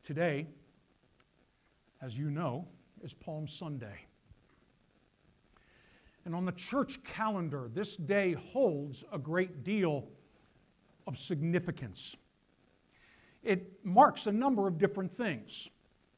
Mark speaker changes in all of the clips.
Speaker 1: Today, as you know, is Palm Sunday. And on the church calendar, this day holds a great deal of significance. It marks a number of different things.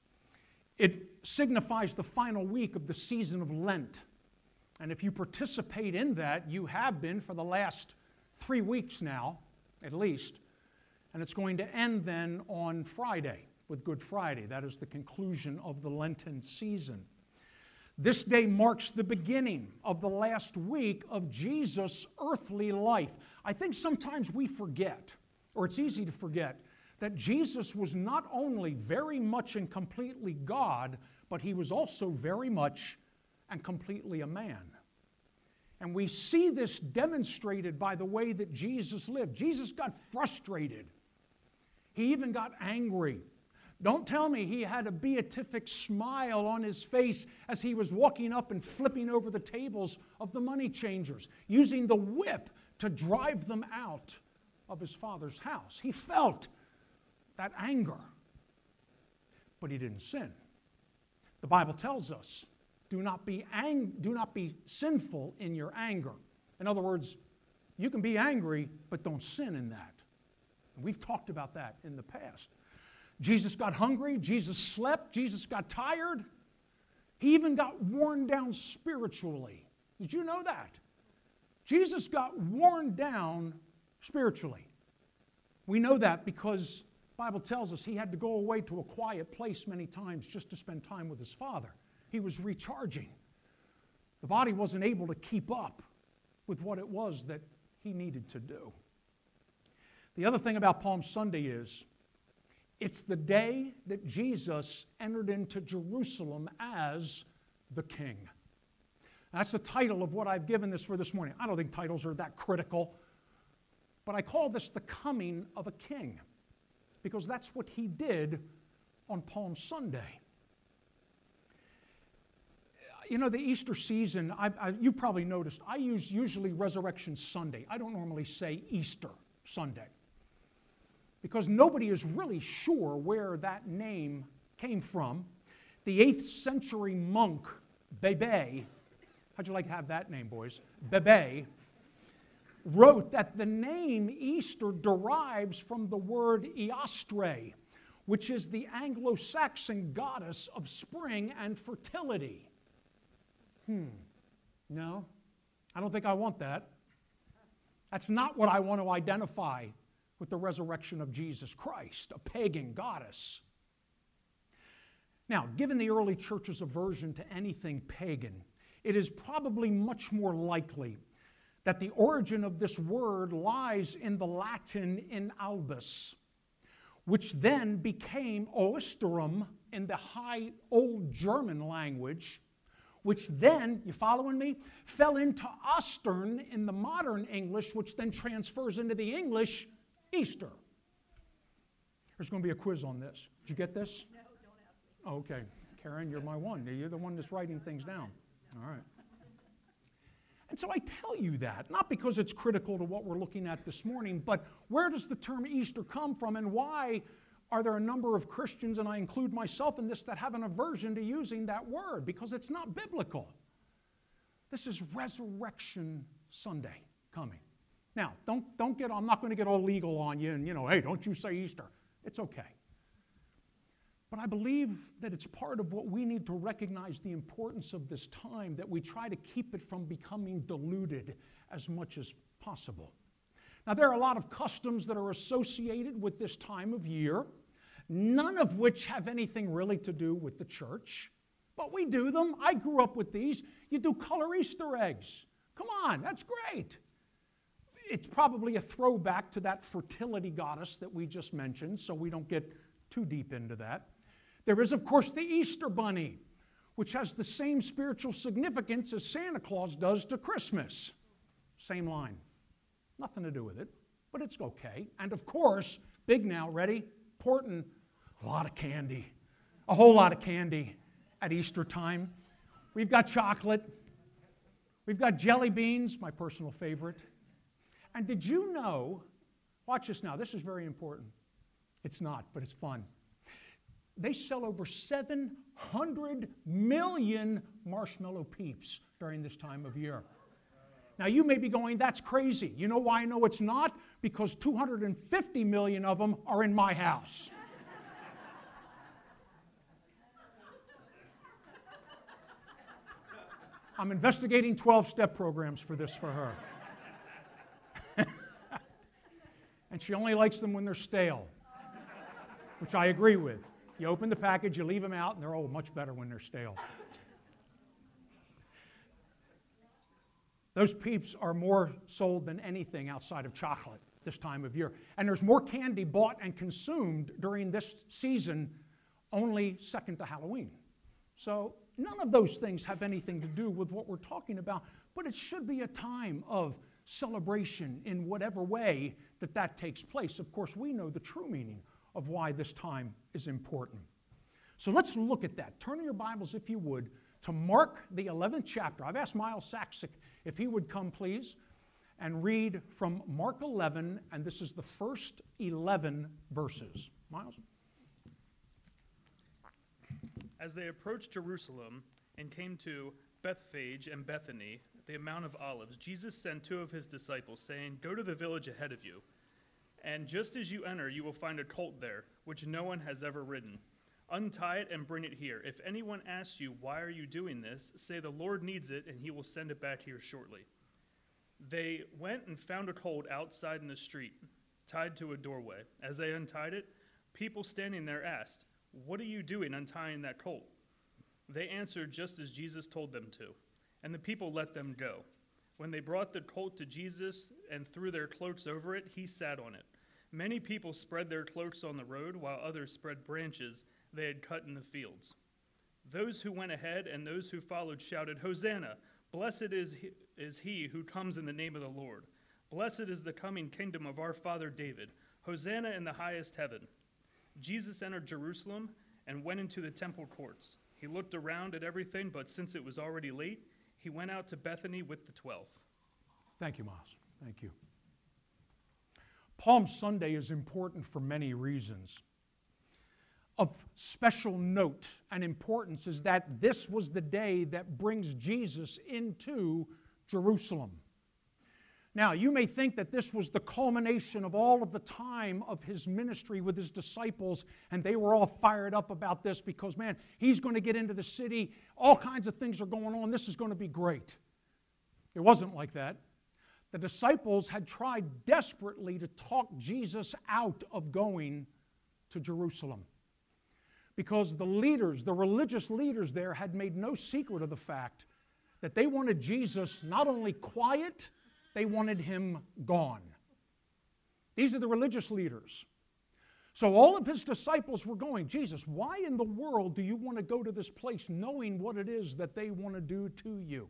Speaker 1: It signifies the final week of the season of Lent. And if you participate in that, you have been for the last 3 weeks now, at least. And it's going to end then on Friday, with Good Friday. That is the conclusion of the Lenten season. This day marks the beginning of the last week of Jesus' earthly life. I think sometimes we forget, or it's easy to forget, that Jesus was not only very much and completely God, but he was also very much and completely a man. And we see this demonstrated by the way that Jesus lived. Jesus got frustrated. He even got angry. Don't tell me he had a beatific smile on his face as he was walking up and flipping over the tables of the money changers, using the whip to drive them out of his Father's house. He felt that anger, but he didn't sin. The Bible tells us, do not be sinful in your anger. In other words, you can be angry, but don't sin in that. And we've talked about that in the past. Jesus got hungry, Jesus slept, Jesus got tired. He even got worn down spiritually. Did you know that? Jesus got worn down spiritually. We know that because the Bible tells us he had to go away to a quiet place many times just to spend time with his Father. He was recharging. The body wasn't able to keep up with what it was that he needed to do. The other thing about Palm Sunday is, it's the day that Jesus entered into Jerusalem as the King. That's the title of what I've given this for this morning. I don't think titles are that critical, but I call this the coming of a king, because that's what he did on Palm Sunday. You know, the Easter season, you probably noticed, I use usually Resurrection Sunday. I don't normally say Easter Sunday, because nobody is really sure where that name came from. The 8th century monk, Bebe, how'd you like to have that name, boys? Bebe, wrote that the name Easter derives from the word Eostre, which is the Anglo-Saxon goddess of spring and fertility. No, I don't think I want that. That's not what I want to identify with the resurrection of Jesus Christ, a pagan goddess. Now, given the early church's aversion to anything pagan, it is probably much more likely that the origin of this word lies in the Latin in albus, which then became oestorum in the High Old German language, which then, you following me, fell into Ostern in the modern English, which then transfers into the English Easter. There's going to be a quiz on this. Did you get this?
Speaker 2: No, don't ask me.
Speaker 1: Oh, okay. Karen, you're my one. You're the one that's writing things down. All right. And so I tell you that, not because it's critical to what we're looking at this morning, but where does the term Easter come from, and why are there a number of Christians, and I include myself in this, that have an aversion to using that word? Because it's not biblical. This is Resurrection Sunday coming. Now, I'm not going to get all legal on you and, hey, don't you say Easter. It's okay. But I believe that it's part of what we need to recognize the importance of this time, that we try to keep it from becoming diluted as much as possible. Now, there are a lot of customs that are associated with this time of year, none of which have anything really to do with the church, but we do them. I grew up with these. You do color Easter eggs. Come on, that's great. It's probably a throwback to that fertility goddess that we just mentioned, so we don't get too deep into that. There is, of course, the Easter Bunny, which has the same spiritual significance as Santa Claus does to Christmas. Same line. Nothing to do with it, but it's okay. And of course, big now, ready? Important, a lot of candy. A whole lot of candy at Easter time. We've got chocolate. We've got jelly beans, my personal favorite. And did you know, watch this now, this is very important. It's not, but it's fun. they sell over 700 million marshmallow peeps during this time of year. Now you may be going, that's crazy. You know why I know it's not? Because 250 million of them are in my house. I'm investigating 12-step programs for this for her. And she only likes them when they're stale, which I agree with. You open the package, you leave them out, and they're much better when they're stale. Those Peeps are more sold than anything outside of chocolate this time of year. And there's more candy bought and consumed during this season, only second to Halloween. So none of those things have anything to do with what we're talking about, but it should be a time of celebration in whatever way that takes place. Of course, we know the true meaning of why this time is important. So let's look at that. Turn in your Bibles, if you would, to Mark, the 11th chapter. I've asked Miles Saxick if he would come, please, and read from Mark 11, and this is the first 11 verses. Miles?
Speaker 2: As they approached Jerusalem and came to Bethphage and Bethany, the Mount of Olives, Jesus sent two of his disciples, saying, "Go to the village ahead of you, and just as you enter, you will find a colt there, which no one has ever ridden. Untie it and bring it here. If anyone asks you, 'Why are you doing this?' say, 'The Lord needs it, and he will send it back here shortly.'" They went and found a colt outside in the street, tied to a doorway. As they untied it, people standing there asked, "What are you doing untying that colt?" They answered just as Jesus told them to, and the people let them go. When they brought the colt to Jesus and threw their cloaks over it, he sat on it. Many people spread their cloaks on the road, while others spread branches they had cut in the fields. Those who went ahead and those who followed shouted, "Hosanna! Blessed is he who comes in the name of the Lord. Blessed is the coming kingdom of our father David. Hosanna in the highest heaven." Jesus entered Jerusalem and went into the temple courts. He looked around at everything, but since it was already late, he went out to Bethany with the 12.
Speaker 1: Thank you, Miles. Thank you. Palm Sunday is important for many reasons. Of special note and importance is that this was the day that brings Jesus into Jerusalem. Now, you may think that this was the culmination of all of the time of his ministry with his disciples, and they were all fired up about this because, man, he's going to get into the city. All kinds of things are going on. This is going to be great. It wasn't like that. The disciples had tried desperately to talk Jesus out of going to Jerusalem because the leaders, the religious leaders there, had made no secret of the fact that they wanted Jesus not only quiet, they wanted him gone. These are the religious leaders. So all of his disciples were going, "Jesus, why in the world do you want to go to this place knowing what it is that they want to do to you?"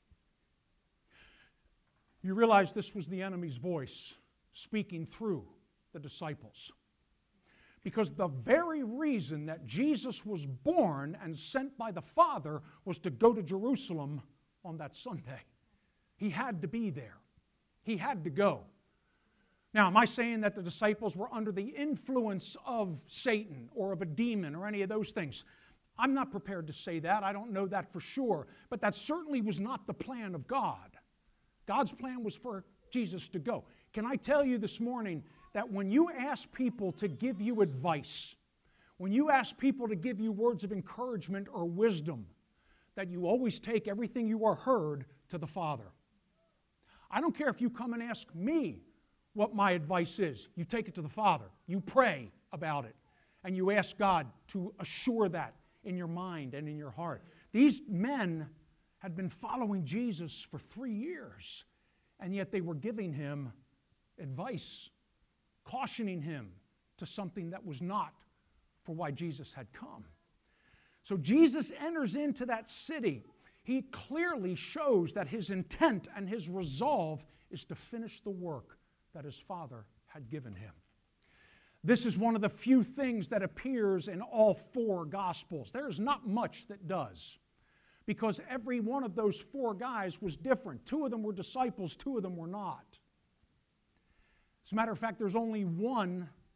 Speaker 1: You realize this was the enemy's voice speaking through the disciples. Because the very reason that Jesus was born and sent by the Father was to go to Jerusalem on that Sunday. He had to be there. He had to go. Now, am I saying that the disciples were under the influence of Satan or of a demon or any of those things? I'm not prepared to say that. I don't know that for sure. But that certainly was not the plan of God. God's plan was for Jesus to go. Can I tell you this morning that when you ask people to give you advice, when you ask people to give you words of encouragement or wisdom, that you always take everything you are heard to the Father. I don't care if you come and ask me what my advice is. You take it to the Father. You pray about it. And you ask God to assure that in your mind and in your heart. These men had been following Jesus for 3 years, and yet they were giving him advice, cautioning him to something that was not for why Jesus had come. So Jesus enters into that city. He clearly shows that his intent and his resolve is to finish the work that his Father had given him. This is one of the few things that appears in all 4 Gospels. There is not much that does, because every one of those 4 guys was different. 2 of them were disciples, 2 of them were not. As a matter of fact, there's only one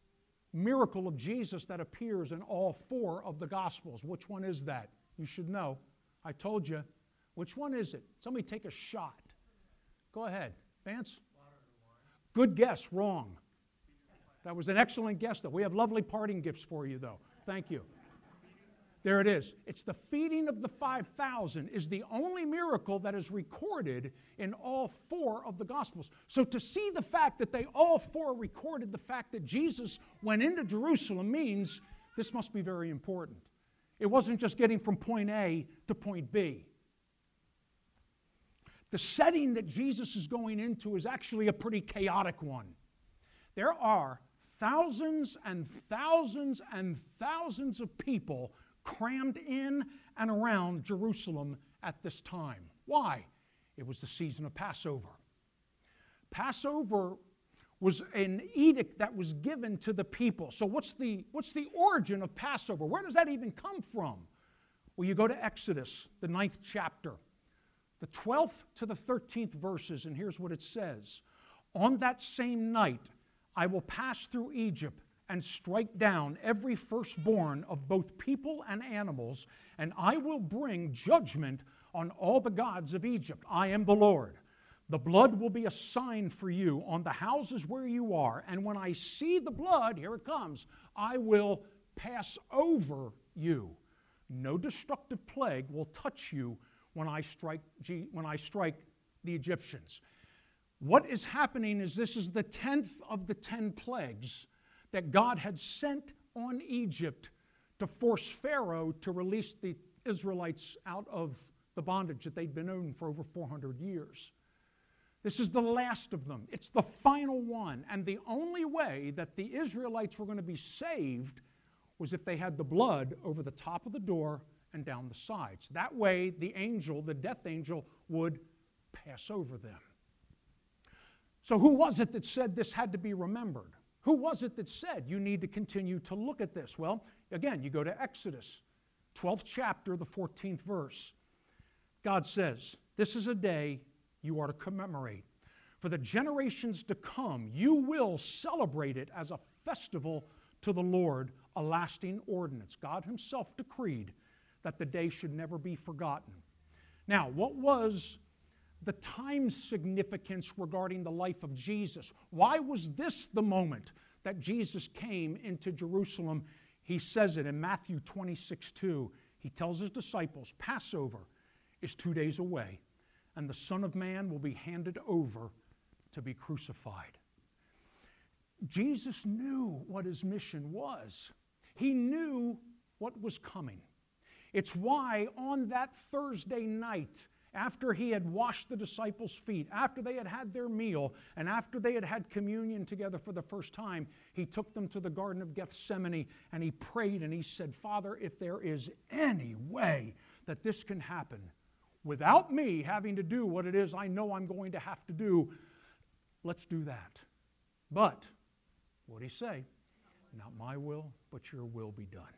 Speaker 1: miracle of Jesus that appears in all 4 of the Gospels. Which one is that? You should know. I told you. Which one is it? Somebody take a shot. Go ahead. Vance? Good guess. Wrong. That was an excellent guess, though. We have lovely parting gifts for you, though. Thank you. There it is. It's the feeding of the 5,000 is the only miracle that is recorded in all 4 of the Gospels. So to see the fact that they all 4 recorded the fact that Jesus went into Jerusalem means this must be very important. It wasn't just getting from point A to point B. The setting that Jesus is going into is actually a pretty chaotic one. There are thousands and thousands and thousands of people crammed in and around Jerusalem at this time. Why? It was the season of Passover. Passover was an edict that was given to the people. So what's the origin of Passover? Where does that even come from? Well, you go to Exodus, the 9th chapter, the 12th to the 13th verses, and here's what it says. On that same night, I will pass through Egypt and strike down every firstborn of both people and animals, and I will bring judgment on all the gods of Egypt. I am the Lord. The blood will be a sign for you on the houses where you are, and when I see the blood, here it comes, I will pass over you. No destructive plague will touch you when I strike the Egyptians. What is happening is this is the 10th of the 10 plagues that God had sent on Egypt to force Pharaoh to release the Israelites out of the bondage that they'd been in for over 400 years. This is the last of them. It's the final one. And the only way that the Israelites were going to be saved was if they had the blood over the top of the door and down the sides. That way, the angel, the death angel, would pass over them. So who was it that said this had to be remembered? Who was it that said you need to continue to look at this? Well, again, you go to Exodus, 12th chapter, the 14th verse. God says, this is a day you are to commemorate. For the generations to come, you will celebrate it as a festival to the Lord, a lasting ordinance. God himself decreed that the day should never be forgotten. Now, what was the time significance regarding the life of Jesus? Why was this the moment that Jesus came into Jerusalem? He says it in Matthew 26:2. He tells his disciples, Passover is 2 days away, and the Son of Man will be handed over to be crucified. Jesus knew what his mission was. He knew what was coming. It's why on that Thursday night, after he had washed the disciples' feet, after they had had their meal, and after they had had communion together for the first time, he took them to the Garden of Gethsemane and he prayed and he said, Father, if there is any way that this can happen without me having to do what it is I know I'm going to have to do, let's do that. But, what did he say? Not my will, but your will be done.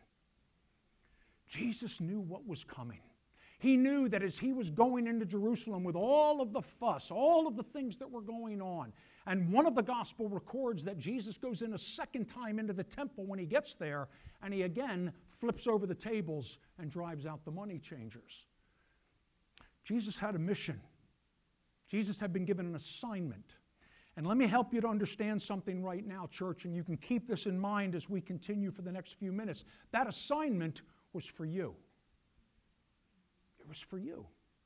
Speaker 1: Jesus knew what was coming. He knew that as he was going into Jerusalem with all of the fuss, all of the things that were going on, and one of the gospel records that Jesus goes in a second time into the temple when he gets there, and he again flips over the tables and drives out the money changers. Jesus had a mission. Jesus had been given an assignment. And let me help you to understand something right now, church, and you can keep this in mind as we continue for the next few minutes. That assignment was for you. It was for you.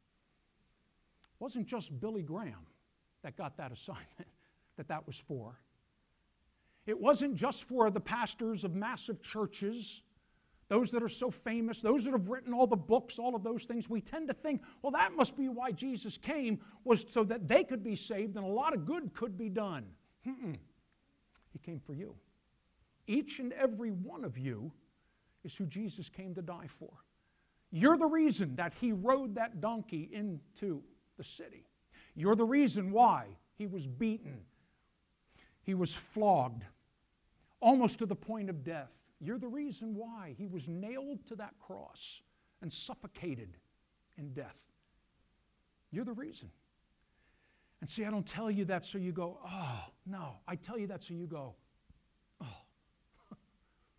Speaker 1: It wasn't just Billy Graham that got that assignment, that was for. It wasn't just for the pastors of massive churches, those that are so famous, those that have written all the books, all of those things. We tend to think, well, that must be why Jesus came, was so that they could be saved and a lot of good could be done. He came for you. Each and every one of you is who Jesus came to die for. You're the reason that he rode that donkey into the city. You're the reason why he was beaten. He was flogged, almost to the point of death. You're the reason why he was nailed to that cross and suffocated in death. You're the reason. And see, I don't tell you that so you go, oh, no. I tell you that so you go, oh,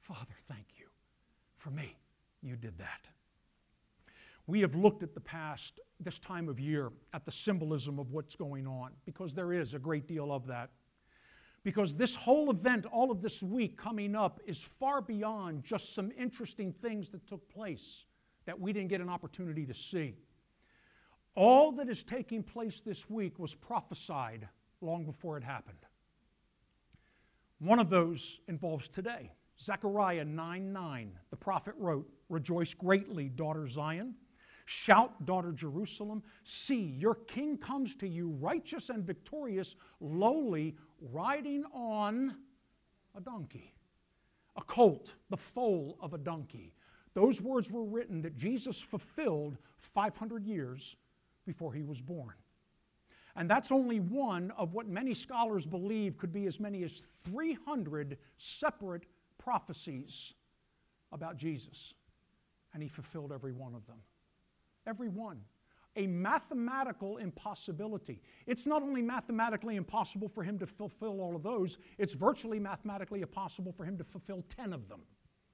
Speaker 1: Father, thank you. For me, you did that. We have looked at the past, this time of year, at the symbolism of what's going on, because there is a great deal of that. Because this whole event, all of this week coming up, is far beyond just some interesting things that took place that we didn't get an opportunity to see. All that is taking place this week was prophesied long before it happened. One of those involves today. Zechariah 9:9, the prophet wrote, "Rejoice greatly, daughter Zion. Shout, daughter Jerusalem. See, your king comes to you, righteous and victorious, lowly, riding on a donkey, a colt, the foal of a donkey." Those words were written that Jesus fulfilled 500 years before he was born. And that's only one of what many scholars believe could be as many as 300 separate prophecies about Jesus. And he fulfilled every one of them. Every one. A mathematical impossibility. It's not only mathematically impossible for him to fulfill all of those, it's virtually mathematically impossible for him to fulfill 10 of them.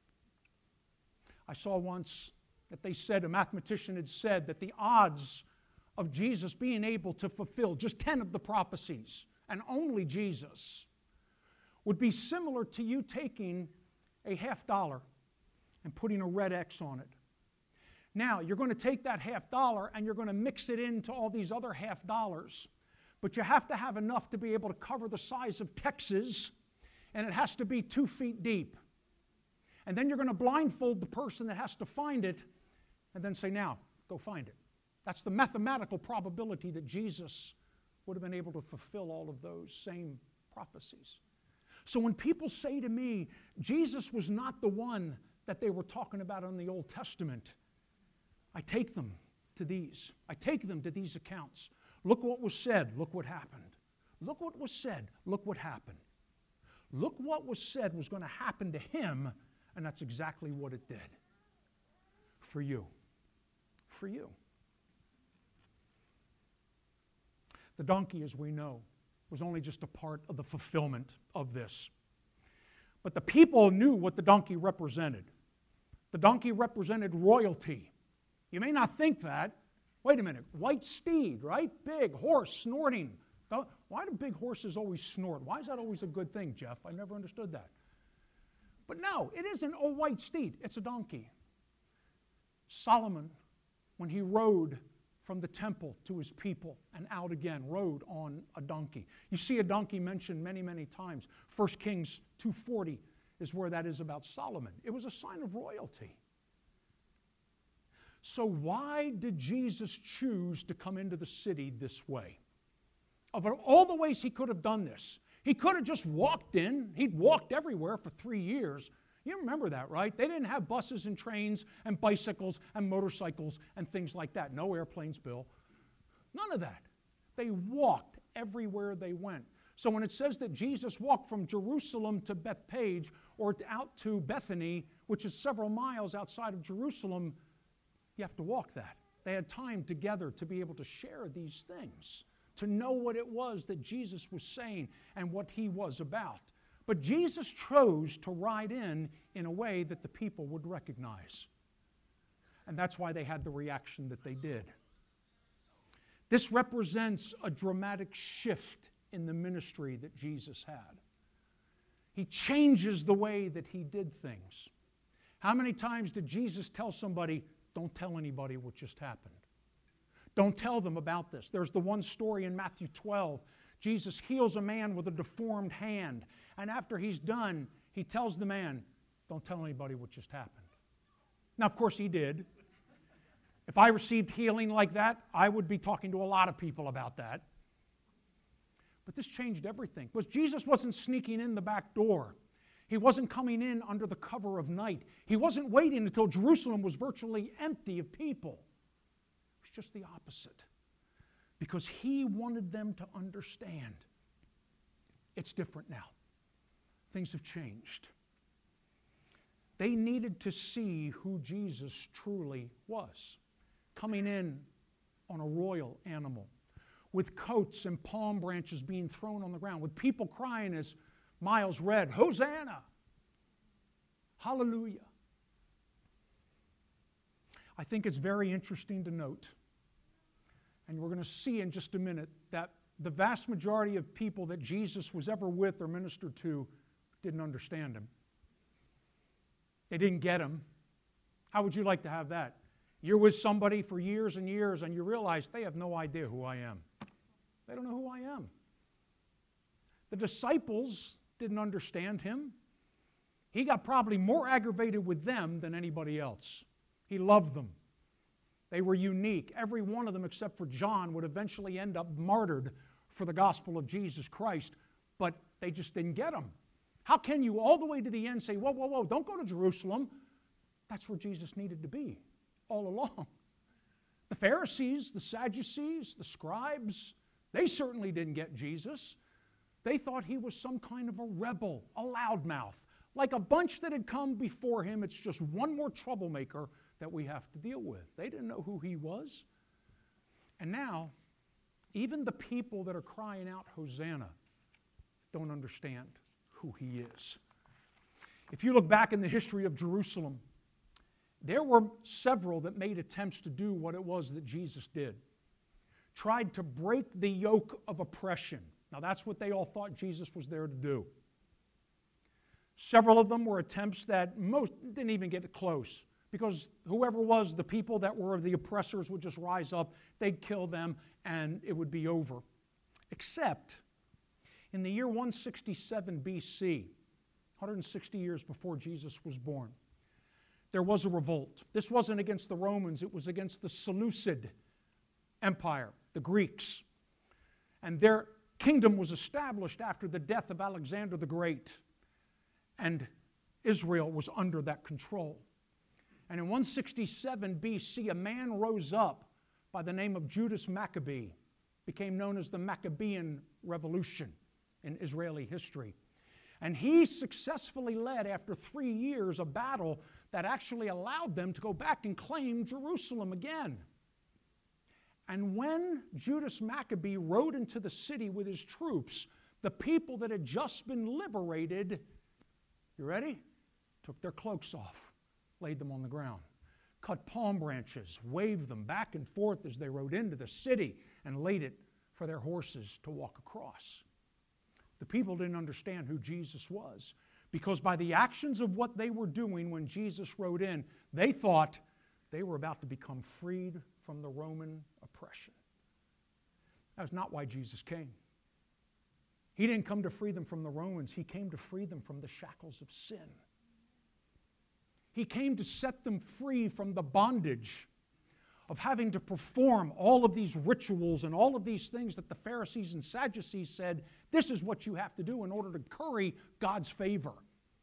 Speaker 1: I saw once that they said, a mathematician had said that the odds of Jesus being able to fulfill just 10 of the prophecies, and only Jesus, would be similar to you taking a $50 and putting a red X on it. Now, you're going to take that $50 and you're going to mix it into all these other $50, but you have to have enough to be able to cover the size of Texas, and it has to be 2 feet deep. And then you're going to blindfold the person that has to find it and then say, now, go find it. That's the mathematical probability that Jesus would have been able to fulfill all of those same prophecies. So when people say to me, Jesus was not the one that they were talking about in the Old Testament, I take them to these. I take them to these accounts. Look what was said. Look what happened. Look what was said. Look what happened. Look what was said was going to happen to him, and that's exactly what it did. For you. For you. The donkey, as we know, was only just a part of the fulfillment of this. But the people knew what the donkey represented. The donkey represented royalty. You may not think that. Wait a minute. White steed, right? Big horse snorting. Why do big horses always snort? Why is that always a good thing, Jeff? I never understood that. But no, it isn't a white steed. It's a donkey. Solomon, when he rode from the temple to his people and out again, rode on a donkey. You see a donkey mentioned many, many times. 1 Kings 2:40 is where that is about Solomon. It was a sign of royalty. So why did Jesus choose to come into the city this way? Of all the ways he could have done this, he could have just walked in. He'd walked everywhere for 3 years. You remember that, right? They didn't have buses and trains and bicycles and motorcycles and things like that. No airplanes, Bill. None of that. They walked everywhere they went. So when it says that Jesus walked from Jerusalem to Bethpage or out to Bethany, which is several miles outside of Jerusalem, you have to walk that. They had time together to be able to share these things, to know what it was that Jesus was saying and what he was about. But Jesus chose to ride in a way that the people would recognize. And that's why they had the reaction that they did. This represents a dramatic shift in the ministry that Jesus had. He changes the way that he did things. How many times did Jesus tell somebody, don't tell anybody what just happened? Don't tell them about this. There's the one story in Matthew 12. Jesus heals a man with a deformed hand. And after he's done, he tells the man, don't tell anybody what just happened. Now, of course, he did. If I received healing like that, I would be talking to a lot of people about that. But this changed everything. Because Jesus wasn't sneaking in the back door. He wasn't coming in under the cover of night. He wasn't waiting until Jerusalem was virtually empty of people. It was just the opposite. Because he wanted them to understand it's different now. Things have changed. They needed to see who Jesus truly was. Coming in on a royal animal, with coats and palm branches being thrown on the ground, with people crying as Miles read, Hosanna! Hallelujah. I think it's very interesting to note, and we're going to see in just a minute, that the vast majority of people that Jesus was ever with or ministered to didn't understand him. They didn't get him. How would you like to have that? You're with somebody for years and years and you realize they have no idea who I am. They don't know who I am. The disciples didn't understand him. He got probably more aggravated with them than anybody else. He loved them. They were unique. Every one of them except for John would eventually end up martyred for the gospel of Jesus Christ, but they just didn't get him. How can you all the way to the end say, whoa, whoa, whoa, don't go to Jerusalem? That's where Jesus needed to be all along. The Pharisees, the Sadducees, the scribes, they certainly didn't get Jesus. They thought he was some kind of a rebel, a loudmouth, like a bunch that had come before him. It's just one more troublemaker that we have to deal with. They didn't know who he was. And now, even the people that are crying out, Hosanna, don't understand who he is. If you look back in the history of Jerusalem, there were several that made attempts to do what it was that Jesus did. Tried to break the yoke of oppression. Now that's what they all thought Jesus was there to do. Several of them were attempts that most didn't even get close, because whoever was the people that were the oppressors would just rise up, they'd kill them, and it would be over. Except in the year 167 BC, 160 years before Jesus was born, there was a revolt. This wasn't against the Romans, it was against the Seleucid Empire, the Greeks. And their kingdom was established after the death of Alexander the Great. And Israel was under that control. And in 167 BC, a man rose up by the name of Judas Maccabee, became known as the Maccabean Revolution in Israeli history. And he successfully led, after 3 years, a battle that actually allowed them to go back and claim Jerusalem again. And when Judas Maccabee rode into the city with his troops, the people that had just been liberated, you ready? Took their cloaks off, laid them on the ground, cut palm branches, waved them back and forth as they rode into the city, and laid it for their horses to walk across. The people didn't understand who Jesus was, because by the actions of what they were doing when Jesus rode in, they thought they were about to become freed from the Roman oppression. That was not why Jesus came. He didn't come to free them from the Romans. He came to free them from the shackles of sin. He came to set them free from the bondage of having to perform all of these rituals and all of these things that the Pharisees and Sadducees said, this is what you have to do in order to curry God's favor.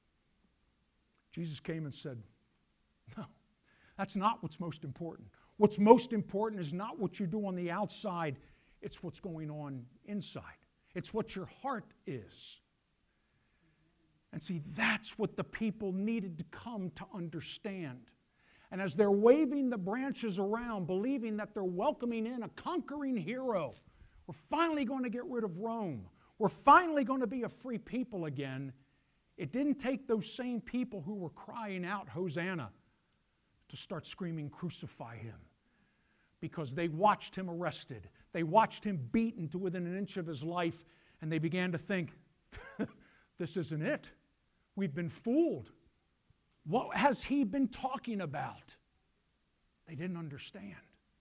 Speaker 1: Jesus came and said, no, that's not what's most important. What's most important is not what you do on the outside, it's what's going on inside. It's what your heart is. And see, that's what the people needed to come to understand. And as they're waving the branches around, believing that they're welcoming in a conquering hero, we're finally going to get rid of Rome. We're finally going to be a free people again. It didn't take those same people who were crying out, Hosanna, to start screaming, crucify him. Because they watched him arrested. They watched him beaten to within an inch of his life, and they began to think, this isn't it. We've been fooled. What has he been talking about? They didn't understand.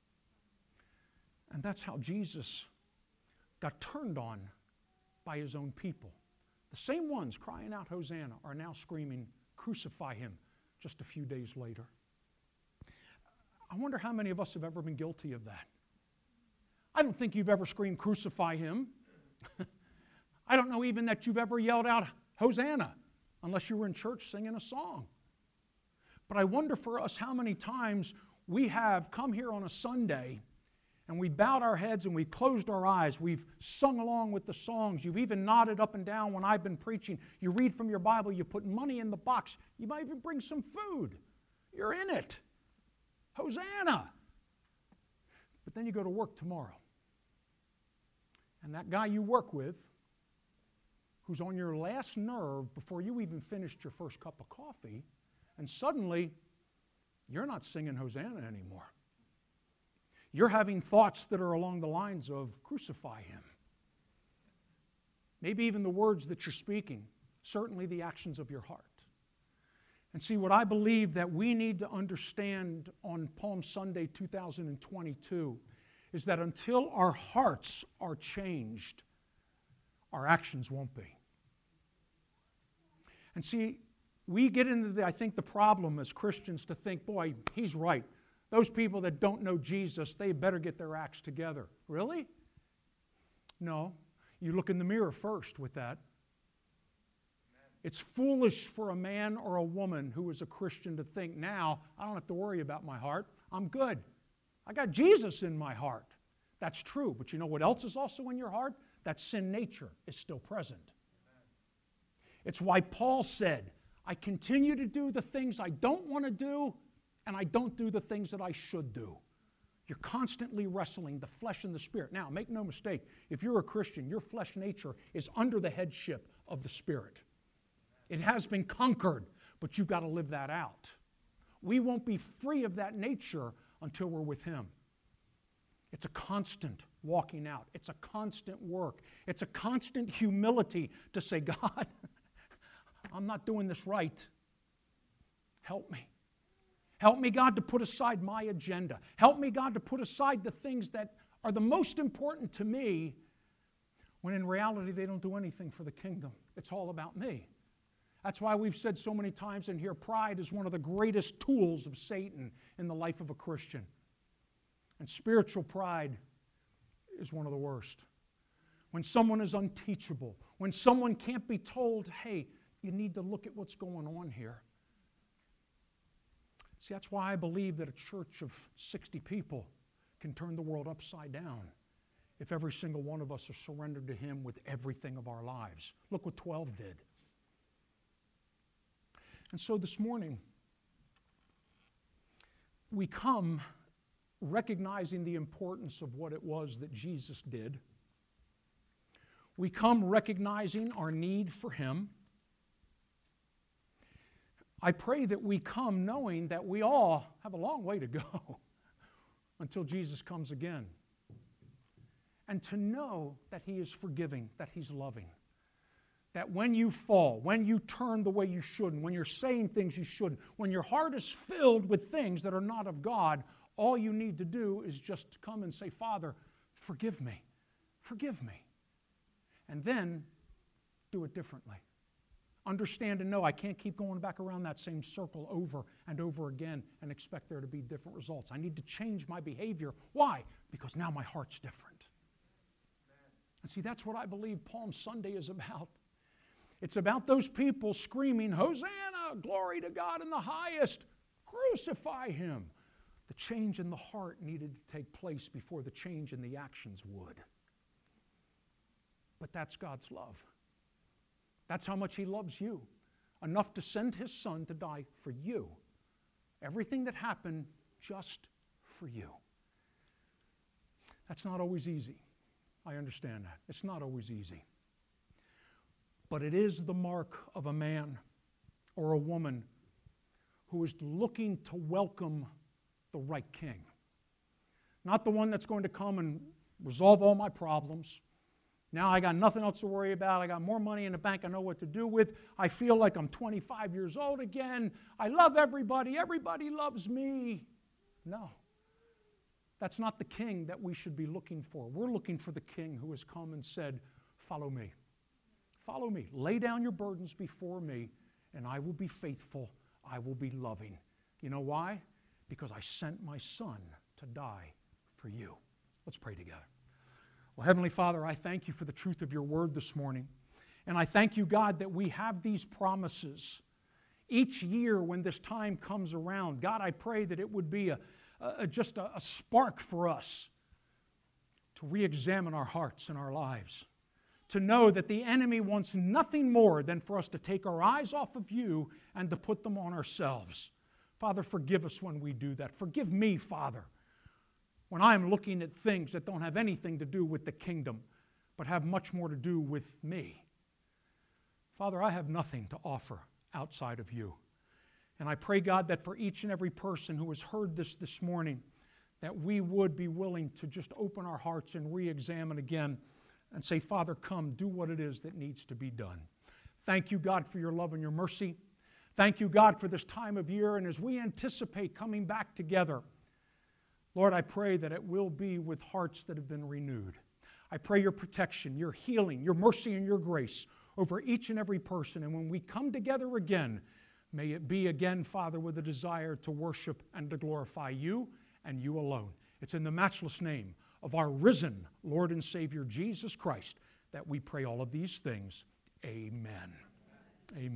Speaker 1: And that's how Jesus got turned on by his own people. The same ones crying out Hosanna are now screaming, crucify him, just a few days later. I wonder how many of us have ever been guilty of that. I don't think you've ever screamed, crucify him. I don't know even that you've ever yelled out, Hosanna, unless you were in church singing a song. But I wonder for us how many times we have come here on a Sunday and we've bowed our heads and we've closed our eyes. We've sung along with the songs. You've even nodded up and down when I've been preaching. You read from your Bible. You put money in the box. You might even bring some food. You're in it. Hosanna. But then you go to work tomorrow. And that guy you work with, who's on your last nerve before you even finished your first cup of coffee, And suddenly, you're not singing Hosanna anymore. You're having thoughts that are along the lines of crucify him. Maybe even the words that you're speaking, certainly the actions of your heart. And see, what I believe that we need to understand on Palm Sunday 2022 is that until our hearts are changed, our actions won't be. And see, we get into, I think, the problem as Christians to think, boy, he's right. Those people that don't know Jesus, they better get their acts together. Really? No. You look in the mirror first with that. It's foolish for a man or a woman who is a Christian to think, now, I don't have to worry about my heart. I'm good. I got Jesus in my heart. That's true, but you know what else is also in your heart? That sin nature is still present. It's why Paul said, I continue to do the things I don't want to do, and I don't do the things that I should do. You're constantly wrestling the flesh and the spirit. Now, make no mistake, if you're a Christian, your flesh nature is under the headship of the Spirit. It has been conquered, but you've got to live that out. We won't be free of that nature until we're with Him. It's a constant walking out. It's a constant work. It's a constant humility to say, God, I'm not doing this right. Help me. Help me, God, to put aside my agenda. Help me, God, to put aside the things that are the most important to me, when in reality they don't do anything for the kingdom. It's all about me. That's why we've said so many times in here, pride is one of the greatest tools of Satan in the life of a Christian. And spiritual pride is one of the worst. When someone is unteachable, when someone can't be told, hey, you need to look at what's going on here. See, that's why I believe that a church of 60 people can turn the world upside down if every single one of us are surrendered to Him with everything of our lives. Look what 12 did. And so this morning, we come recognizing the importance of what it was that Jesus did. We come recognizing our need for Him. I pray that we come knowing that we all have a long way to go until Jesus comes again. And to know that He is forgiving, that He's loving. That when you fall, when you turn the way you shouldn't, when you're saying things you shouldn't, when your heart is filled with things that are not of God, all you need to do is just come and say, Father, forgive me. Forgive me. And then do it differently. Understand and know I can't keep going back around that same circle over and over again and expect there to be different results. I need to change my behavior. Why? Because now my heart's different. And see, that's what I believe Palm Sunday is about. It's about those people screaming, Hosanna, glory to God in the highest, crucify Him. The change in the heart needed to take place before the change in the actions would. But that's God's love. That's how much He loves you. Enough to send His Son to die for you. Everything that happened just for you. That's not always easy. I understand that. It's not always easy. But it is the mark of a man or a woman who is looking to welcome the right king. Not the one that's going to come and resolve all my problems. Now I got nothing else to worry about. I got more money in the bank I know what to do with. I feel like I'm 25 years old again. I love everybody. Everybody loves me. No. That's not the king that we should be looking for. We're looking for the king who has come and said, follow me. Follow me. Lay down your burdens before me, and I will be faithful. I will be loving. You know why? Because I sent my Son to die for you. Let's pray together. Well, Heavenly Father, I thank You for the truth of Your word this morning. And I thank You, God, that we have these promises. Each year when this time comes around, God, I pray that it would be just a spark for us to re-examine our hearts and our lives. To know that the enemy wants nothing more than for us to take our eyes off of You and to put them on ourselves. Father, forgive us when we do that. Forgive me, Father, when I am looking at things that don't have anything to do with the kingdom, but have much more to do with me. Father, I have nothing to offer outside of You. And I pray, God, that for each and every person who has heard this morning, that we would be willing to just open our hearts and re-examine again and say, Father, come, do what it is that needs to be done. Thank you, God, for your love and your mercy. Thank you, God, for this time of year. And as we anticipate coming back together, Lord, I pray that it will be with hearts that have been renewed. I pray your protection, your healing, your mercy, and your grace over each and every person. And when we come together again, may it be again, Father, with a desire to worship and to glorify you and you alone. It's in the matchless name of our risen Lord and Savior, Jesus Christ, that we pray all of these things. Amen. Amen.